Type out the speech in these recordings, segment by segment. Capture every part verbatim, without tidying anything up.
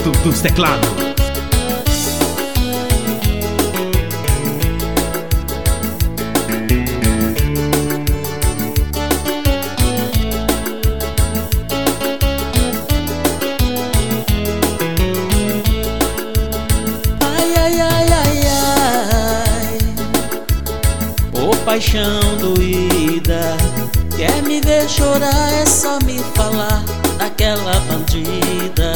Roberto dos teclados. Paixão doída, quer me ver chorar, é só me falar daquela bandida.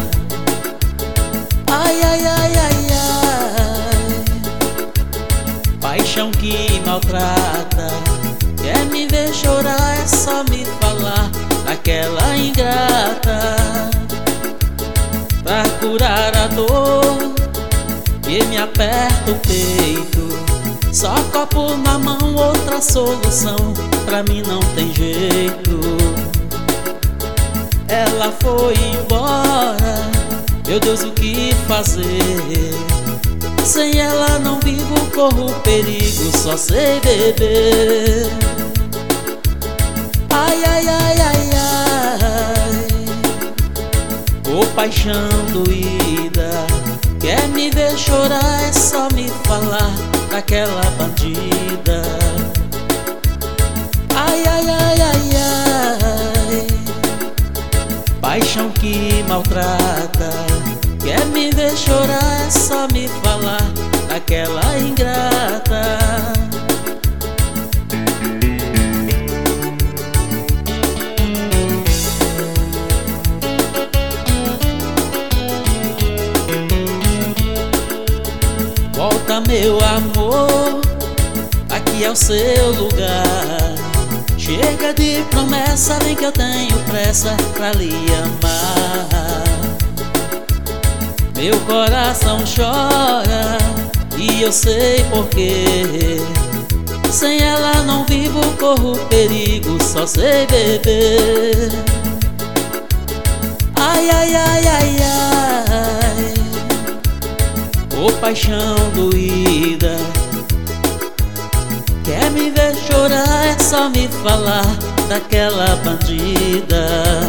Ai, ai, ai, ai, ai. Paixão que maltrata, quer me ver chorar, é só me falar daquela ingrata. Pra curar a dor que me aperta o peito, só copo na mão, outra solução pra mim não tem jeito. Ela foi embora, meu Deus, o que fazer? Sem ela não vivo, corro perigo, só sei beber. Ai, ai, ai, ai, ai. Ô paixão doída, quer me ver chorar, é só me falar daquela bandida. Ai, ai, ai, ai, ai. Paixão que maltrata, quer me ver chorar, é só me falar daquela ingrata. Volta, meu amor, aqui é o seu lugar. Chega de promessa, vem que eu tenho pressa pra lhe amar. Meu coração chora e eu sei porquê. Sem ela não vivo, corro perigo, só sei beber. Ai, ai, ai, ai, ai. Ô paixão doída, quer me ver chorar, é só me falar daquela bandida.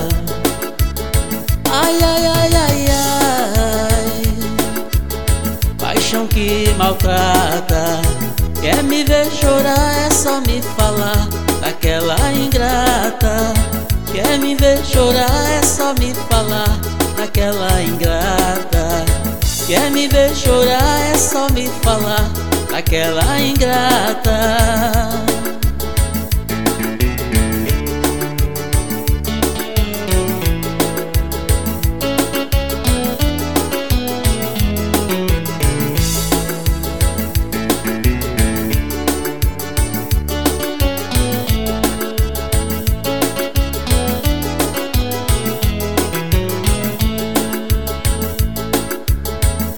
Ai, ai, ai, ai, ai. Paixão que maltrata, quer me ver chorar, é só me falar daquela ingrata. Quer me ver chorar, é só me falar daquela ingrata. Quer me ver chorar, é só me falar daquela ingrata.